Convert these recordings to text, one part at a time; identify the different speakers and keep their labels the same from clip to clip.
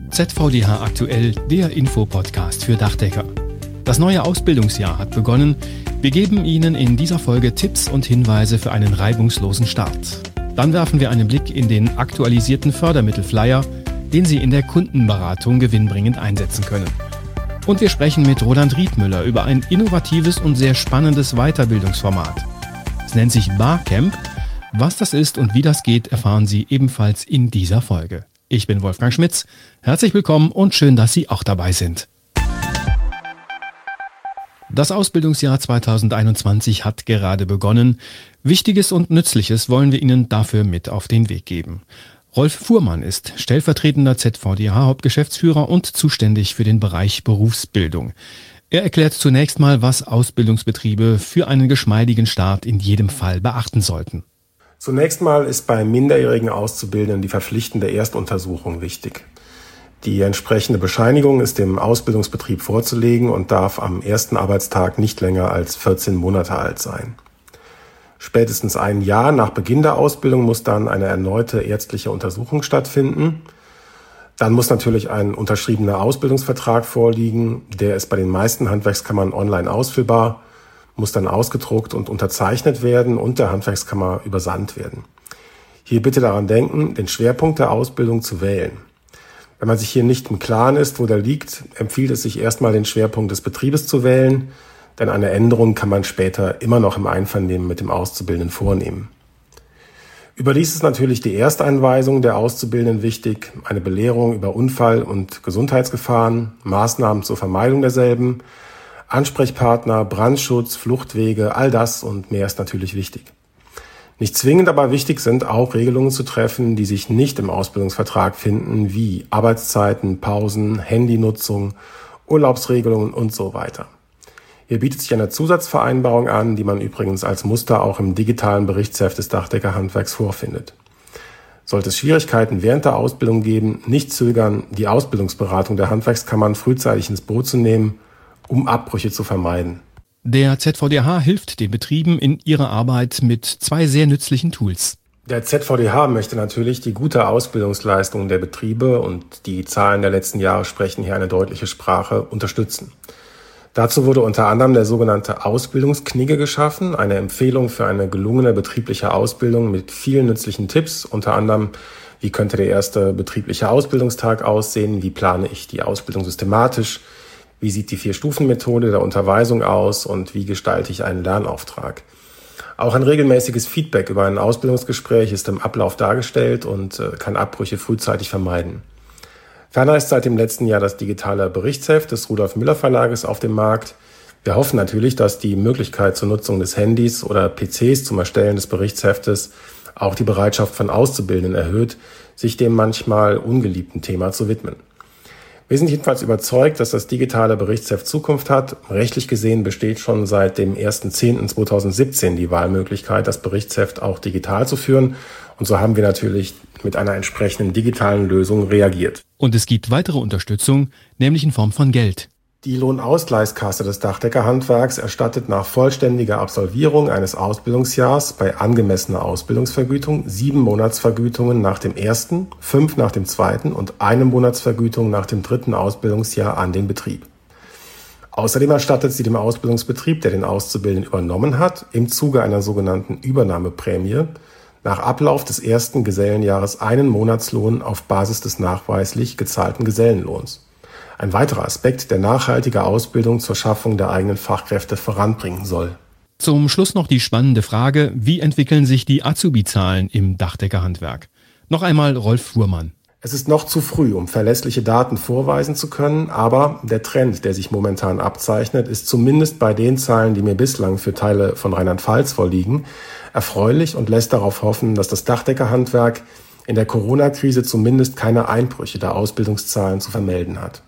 Speaker 1: ZVDH aktuell, der Infopodcast für Dachdecker. Das neue Ausbildungsjahr hat begonnen. Wir geben Ihnen in dieser Folge Tipps und Hinweise für einen reibungslosen Start. Dann werfen wir einen Blick in den aktualisierten Fördermittelflyer, den Sie in der Kundenberatung gewinnbringend einsetzen können. Und wir sprechen mit Roland Riedmüller über ein innovatives und sehr spannendes Weiterbildungsformat. Es nennt sich Barcamp. Was das ist und wie das geht, erfahren Sie ebenfalls in dieser Folge. Ich bin Wolfgang Schmitz. Herzlich willkommen und schön, dass Sie auch dabei sind. Das Ausbildungsjahr 2021 hat gerade begonnen. Wichtiges und Nützliches wollen wir Ihnen dafür mit auf den Weg geben. Rolf Fuhrmann ist stellvertretender ZVDH-Hauptgeschäftsführer und zuständig für den Bereich Berufsbildung. Er erklärt zunächst mal, was Ausbildungsbetriebe für einen geschmeidigen Start in jedem Fall beachten sollten.
Speaker 2: Zunächst mal ist bei minderjährigen Auszubildenden die verpflichtende Erstuntersuchung wichtig. Die entsprechende Bescheinigung ist dem Ausbildungsbetrieb vorzulegen und darf am ersten Arbeitstag nicht länger als 14 Monate alt sein. Spätestens ein Jahr nach Beginn der Ausbildung muss dann eine erneute ärztliche Untersuchung stattfinden. Dann muss natürlich ein unterschriebener Ausbildungsvertrag vorliegen. Der ist bei den meisten Handwerkskammern online ausfüllbar, muss dann ausgedruckt und unterzeichnet werden und der Handwerkskammer übersandt werden. Hier bitte daran denken, den Schwerpunkt der Ausbildung zu wählen. Wenn man sich hier nicht im Klaren ist, wo der liegt, empfiehlt es sich erstmal den Schwerpunkt des Betriebes zu wählen, denn eine Änderung kann man später immer noch im Einvernehmen mit dem Auszubildenden vornehmen. Überdies ist natürlich die Ersteinweisung der Auszubildenden wichtig, eine Belehrung über Unfall- und Gesundheitsgefahren, Maßnahmen zur Vermeidung derselben, Ansprechpartner, Brandschutz, Fluchtwege, all das und mehr ist natürlich wichtig. Nicht zwingend, aber wichtig sind auch Regelungen zu treffen, die sich nicht im Ausbildungsvertrag finden, wie Arbeitszeiten, Pausen, Handynutzung, Urlaubsregelungen und so weiter. Hier bietet sich eine Zusatzvereinbarung an, die man übrigens als Muster auch im digitalen Berichtsheft des Dachdeckerhandwerks vorfindet. Sollte es Schwierigkeiten während der Ausbildung geben, nicht zögern, die Ausbildungsberatung der Handwerkskammern frühzeitig ins Boot zu nehmen, um Abbrüche zu vermeiden.
Speaker 1: Der ZVDH hilft den Betrieben in ihrer Arbeit mit zwei sehr nützlichen Tools.
Speaker 2: Der ZVDH möchte natürlich die gute Ausbildungsleistung der Betriebe und die Zahlen der letzten Jahre sprechen hier eine deutliche Sprache unterstützen. Dazu wurde unter anderem der sogenannte Ausbildungsknigge geschaffen, eine Empfehlung für eine gelungene betriebliche Ausbildung mit vielen nützlichen Tipps, unter anderem, wie könnte der erste betriebliche Ausbildungstag aussehen, wie plane ich die Ausbildung systematisch, wie sieht die 4-Stufen-Methode der Unterweisung aus und wie gestalte ich einen Lernauftrag. Auch ein regelmäßiges Feedback über ein Ausbildungsgespräch ist im Ablauf dargestellt und kann Abbrüche frühzeitig vermeiden. Ferner ist seit dem letzten Jahr das digitale Berichtsheft des Rudolf Müller Verlages auf dem Markt. Wir hoffen natürlich, dass die Möglichkeit zur Nutzung des Handys oder PCs zum Erstellen des Berichtsheftes auch die Bereitschaft von Auszubildenden erhöht, sich dem manchmal ungeliebten Thema zu widmen. Wir sind jedenfalls überzeugt, dass das digitale Berichtsheft Zukunft hat. Rechtlich gesehen besteht schon seit dem 1.10.2017 die Wahlmöglichkeit, das Berichtsheft auch digital zu führen. Und so haben wir natürlich mit einer entsprechenden digitalen Lösung reagiert.
Speaker 1: Und es gibt weitere Unterstützung, nämlich in Form von Geld.
Speaker 2: Die Lohnausgleichskasse des Dachdeckerhandwerks erstattet nach vollständiger Absolvierung eines Ausbildungsjahrs bei angemessener Ausbildungsvergütung 7 Monatsvergütungen nach dem ersten, 5 nach dem zweiten und 1 Monatsvergütung nach dem dritten Ausbildungsjahr an den Betrieb. Außerdem erstattet sie dem Ausbildungsbetrieb, der den Auszubildenden übernommen hat, im Zuge einer sogenannten Übernahmeprämie nach Ablauf des ersten Gesellenjahres einen Monatslohn auf Basis des nachweislich gezahlten Gesellenlohns. Ein weiterer Aspekt, der nachhaltige Ausbildung zur Schaffung der eigenen Fachkräfte voranbringen soll.
Speaker 1: Zum Schluss noch die spannende Frage, wie entwickeln sich die Azubi-Zahlen im Dachdeckerhandwerk? Noch einmal Rolf Fuhrmann.
Speaker 2: Es ist noch zu früh, um verlässliche Daten vorweisen zu können, aber der Trend, der sich momentan abzeichnet, ist zumindest bei den Zahlen, die mir bislang für Teile von Rheinland-Pfalz vorliegen, erfreulich und lässt darauf hoffen, dass das Dachdeckerhandwerk in der Corona-Krise zumindest keine Einbrüche der Ausbildungszahlen zu vermelden hat.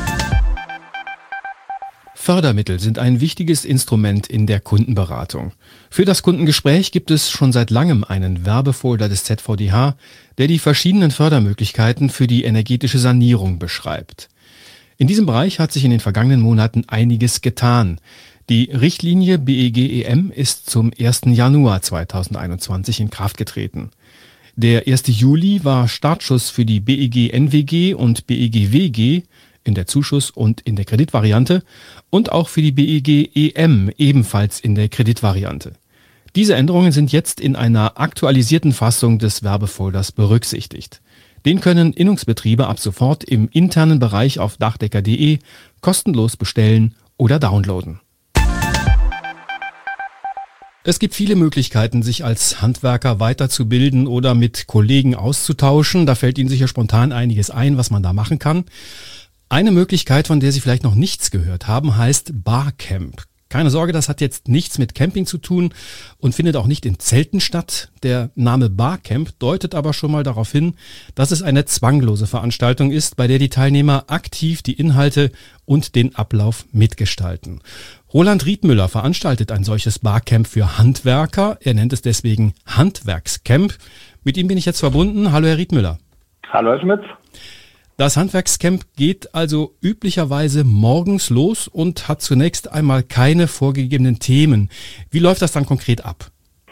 Speaker 1: Fördermittel sind ein wichtiges Instrument in der Kundenberatung. Für das Kundengespräch gibt es schon seit langem einen Werbefolder des ZVDH, der die verschiedenen Fördermöglichkeiten für die energetische Sanierung beschreibt. In diesem Bereich hat sich in den vergangenen Monaten einiges getan. Die Richtlinie BEG-EM ist zum 1. Januar 2021 in Kraft getreten. Der 1. Juli war Startschuss für die BEG NWG und BEG WG in der Zuschuss- und in der Kreditvariante und auch für die BEG EM ebenfalls in der Kreditvariante. Diese Änderungen sind jetzt in einer aktualisierten Fassung des Werbefolders berücksichtigt. Den können Innungsbetriebe ab sofort im internen Bereich auf dachdecker.de kostenlos bestellen oder downloaden. Es gibt viele Möglichkeiten, sich als Handwerker weiterzubilden oder mit Kollegen auszutauschen. Da fällt Ihnen sicher spontan einiges ein, was man da machen kann. Eine Möglichkeit, von der Sie vielleicht noch nichts gehört haben, heißt Barcamp. Keine Sorge, das hat jetzt nichts mit Camping zu tun und findet auch nicht in Zelten statt. Der Name Barcamp deutet aber schon mal darauf hin, dass es eine zwanglose Veranstaltung ist, bei der die Teilnehmer aktiv die Inhalte und den Ablauf mitgestalten. Roland Riedmüller veranstaltet ein solches Barcamp für Handwerker. Er nennt es deswegen Handwerkscamp. Mit ihm bin ich jetzt verbunden. Hallo, Herr Riedmüller.
Speaker 3: Hallo, Herr Schmitz.
Speaker 1: Das Handwerkscamp geht also üblicherweise morgens los und hat zunächst einmal keine vorgegebenen Themen. Wie läuft das dann konkret ab?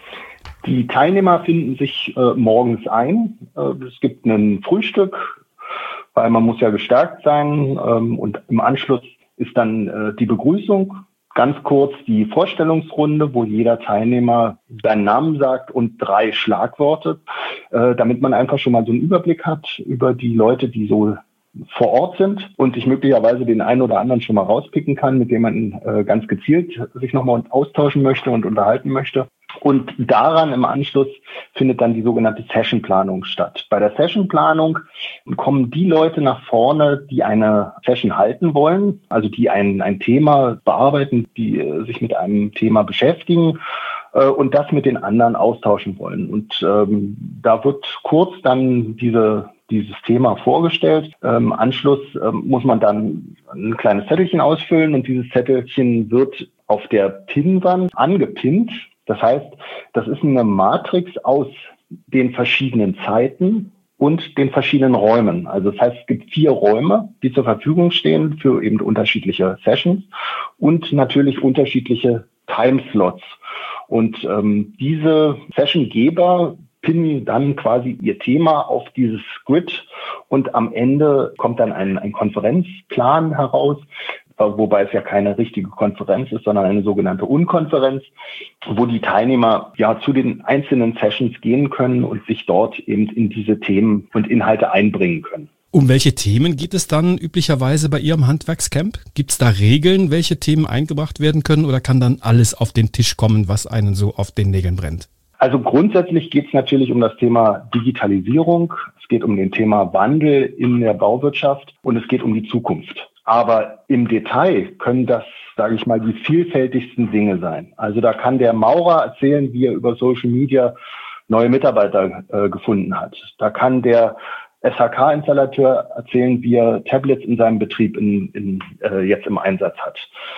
Speaker 3: Die Teilnehmer finden sich morgens ein. Es gibt ein Frühstück, weil man muss ja gestärkt sein. Und im Anschluss ist dann die Begrüßung. Ganz kurz die Vorstellungsrunde, wo jeder Teilnehmer seinen Namen sagt und 3 Schlagworte, damit man einfach schon mal so einen Überblick hat über die Leute, die so vor Ort sind und sich möglicherweise den einen oder anderen schon mal rauspicken kann, mit dem man ganz gezielt sich nochmal austauschen möchte und unterhalten möchte. Und daran im Anschluss findet dann die sogenannte Sessionplanung statt. Bei der Sessionplanung kommen die Leute nach vorne, die eine Session halten wollen, also die ein Thema bearbeiten, die sich mit einem Thema beschäftigen und das mit den anderen austauschen wollen. Und da wird kurz dann dieses Thema vorgestellt. Im Anschluss muss man dann ein kleines Zettelchen ausfüllen und dieses Zettelchen wird auf der Pinnwand angepinnt. Das heißt, das ist eine Matrix aus den verschiedenen Zeiten und den verschiedenen Räumen. Also das heißt, es gibt 4 Räume, die zur Verfügung stehen für eben unterschiedliche Sessions und natürlich unterschiedliche Timeslots. Und diese Sessiongeber pinnen dann quasi ihr Thema auf dieses Grid und am Ende kommt dann ein Konferenzplan heraus, wobei es ja keine richtige Konferenz ist, sondern eine sogenannte Unkonferenz, wo die Teilnehmer ja zu den einzelnen Sessions gehen können und sich dort eben in diese Themen und Inhalte einbringen können.
Speaker 1: Um welche Themen geht es dann üblicherweise bei Ihrem Handwerkscamp? Gibt es da Regeln, welche Themen eingebracht werden können oder kann dann alles auf den Tisch kommen, was einen so auf den Nägeln brennt?
Speaker 3: Also grundsätzlich geht es natürlich um das Thema Digitalisierung, es geht um den Thema Wandel in der Bauwirtschaft und es geht um die Zukunft. Aber im Detail können das, sage ich mal, die vielfältigsten Dinge sein. Also da kann der Maurer erzählen, wie er über Social Media neue Mitarbeiter gefunden hat. Da kann der SHK-Installateur erzählen, wie er Tablets in seinem Betrieb jetzt im Einsatz hat.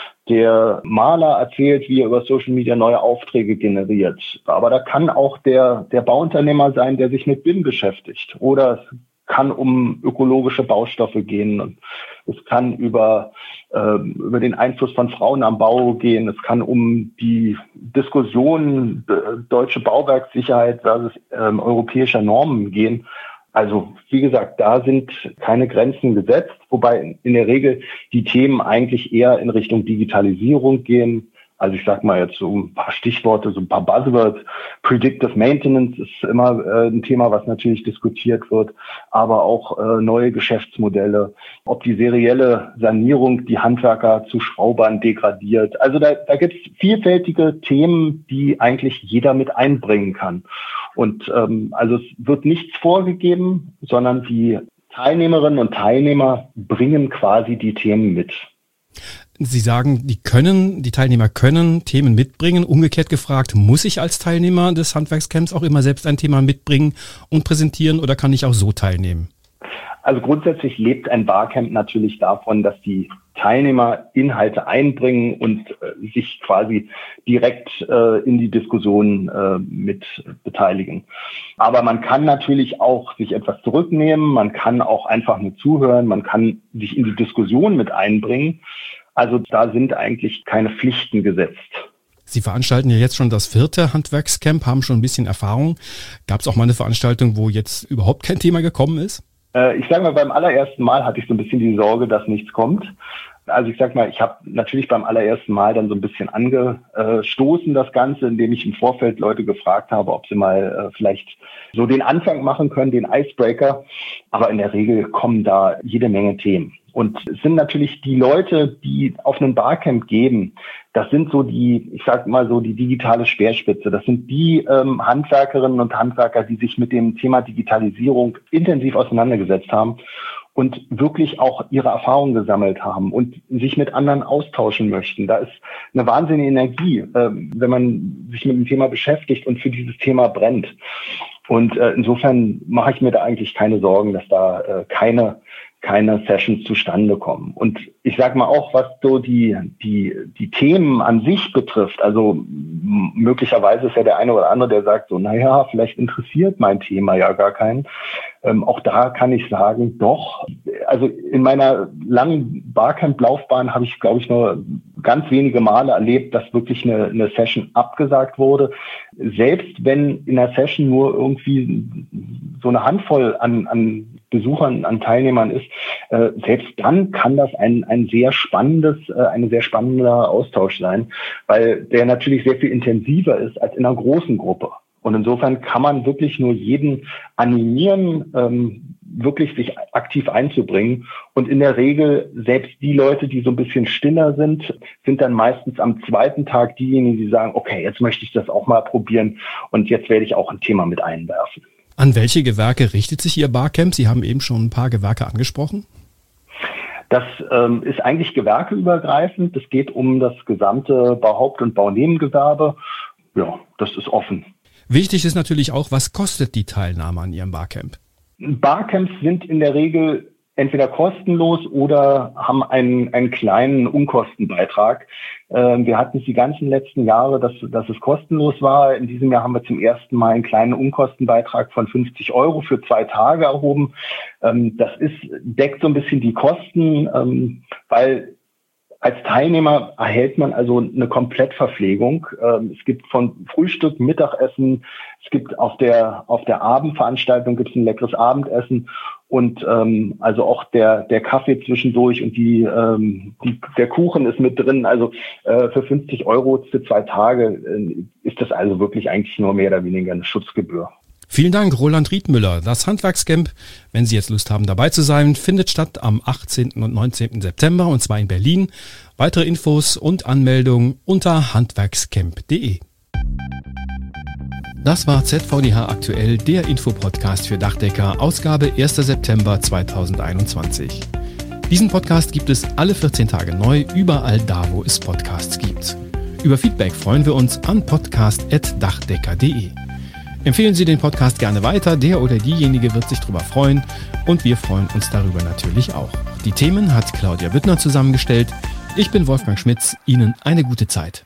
Speaker 3: Der Maler erzählt, wie er über Social Media neue Aufträge generiert. Aber da kann auch der Bauunternehmer sein, der sich mit BIM beschäftigt. Oder es kann um ökologische Baustoffe gehen. Und es kann über den Einfluss von Frauen am Bau gehen. Es kann um die Diskussion deutsche Bauwerkssicherheit versus europäischer Normen gehen. Also wie gesagt, da sind keine Grenzen gesetzt, wobei in der Regel die Themen eigentlich eher in Richtung Digitalisierung gehen. Also ich sag mal jetzt so ein paar Stichworte, so ein paar Buzzwords. Predictive Maintenance ist immer ein Thema, was natürlich diskutiert wird, aber auch neue Geschäftsmodelle, ob die serielle Sanierung die Handwerker zu Schraubern degradiert. Also da gibt es vielfältige Themen, die eigentlich jeder mit einbringen kann. Und also es wird nichts vorgegeben, sondern die Teilnehmerinnen und Teilnehmer bringen quasi die Themen mit.
Speaker 1: Sie sagen, die Teilnehmer können Themen mitbringen. Umgekehrt gefragt, muss ich als Teilnehmer des Handwerkscamps auch immer selbst ein Thema mitbringen und präsentieren oder kann ich auch so teilnehmen?
Speaker 3: Also grundsätzlich lebt ein Barcamp natürlich davon, dass die Teilnehmer Inhalte einbringen und sich quasi direkt in die Diskussion mit beteiligen. Aber man kann natürlich auch sich etwas zurücknehmen, man kann auch einfach nur zuhören, man kann sich in die Diskussion mit einbringen. Also da sind eigentlich keine Pflichten gesetzt.
Speaker 1: Sie veranstalten ja jetzt schon das 4. Handwerkscamp, haben schon ein bisschen Erfahrung. Gab es auch mal eine Veranstaltung, wo jetzt überhaupt kein Thema gekommen ist?
Speaker 3: Ich sage mal, beim allerersten Mal hatte ich so ein bisschen die Sorge, dass nichts kommt. Also ich sag mal, ich habe natürlich beim allerersten Mal dann so ein bisschen angestoßen das Ganze, indem ich im Vorfeld Leute gefragt habe, ob sie mal vielleicht so den Anfang machen können, den Icebreaker. Aber in der Regel kommen da jede Menge Themen. Und es sind natürlich die Leute, die auf einen Barcamp gehen, das sind so die, ich sag mal so die digitale Speerspitze. Das sind die Handwerkerinnen und Handwerker, die sich mit dem Thema Digitalisierung intensiv auseinandergesetzt haben und wirklich auch ihre Erfahrungen gesammelt haben und sich mit anderen austauschen möchten. Da ist eine wahnsinnige Energie, wenn man sich mit dem Thema beschäftigt und für dieses Thema brennt. Und insofern mache ich mir da eigentlich keine Sorgen, dass da keine Sessions zustande kommen. Und ich sage mal auch, was so die Themen an sich betrifft, also möglicherweise ist ja der eine oder andere, der sagt so, naja, vielleicht interessiert mein Thema ja gar keinen. Auch da kann ich sagen, doch. Also in meiner langen Barcamp-Laufbahn habe ich, glaube ich, nur ganz wenige Male erlebt, dass wirklich eine Session abgesagt wurde. Selbst wenn in der Session nur irgendwie so eine Handvoll an Besuchern, an Teilnehmern ist, selbst dann kann das ein sehr spannender Austausch sein, weil der natürlich sehr viel intensiver ist als in einer großen Gruppe. Und insofern kann man wirklich nur jeden animieren, wirklich sich aktiv einzubringen. Und in der Regel, selbst die Leute, die so ein bisschen stiller sind dann meistens am zweiten Tag diejenigen, die sagen, okay, jetzt möchte ich das auch mal probieren und jetzt werde ich auch ein Thema mit einwerfen.
Speaker 1: An welche Gewerke richtet sich Ihr Barcamp? Sie haben eben schon ein paar Gewerke angesprochen.
Speaker 3: Das ist eigentlich gewerkeübergreifend. Es geht um das gesamte Bauhaupt- und Baunebengewerbe. Ja, das ist offen.
Speaker 1: Wichtig ist natürlich auch, was kostet die Teilnahme an Ihrem Barcamp?
Speaker 3: Barcamps sind in der Regel entweder kostenlos oder haben einen kleinen Unkostenbeitrag. Wir hatten es die ganzen letzten Jahre, dass es kostenlos war. In diesem Jahr haben wir zum ersten Mal einen kleinen Unkostenbeitrag von 50 € für 2 Tage erhoben. Das deckt so ein bisschen die Kosten, weil als Teilnehmer erhält man also eine Komplettverpflegung. Es gibt von Frühstück, Mittagessen, es gibt auf der Abendveranstaltung gibt es ein leckeres Abendessen und also auch der Kaffee zwischendurch und der Kuchen ist mit drin. Also für 50 € für 2 Tage ist das also wirklich eigentlich nur mehr oder weniger eine Schutzgebühr.
Speaker 1: Vielen Dank, Roland Riedmüller. Das Handwerkscamp, wenn Sie jetzt Lust haben, dabei zu sein, findet statt am 18. und 19. September und zwar in Berlin. Weitere Infos und Anmeldungen unter handwerkscamp.de. Das war ZVDH aktuell, der Infopodcast für Dachdecker, Ausgabe 1. September 2021. Diesen Podcast gibt es alle 14 Tage neu, überall da, wo es Podcasts gibt. Über Feedback freuen wir uns an podcast@dachdecker.de. Empfehlen Sie den Podcast gerne weiter, der oder diejenige wird sich darüber freuen und wir freuen uns darüber natürlich auch. Die Themen hat Claudia Büttner zusammengestellt. Ich bin Wolfgang Schmitz, Ihnen eine gute Zeit.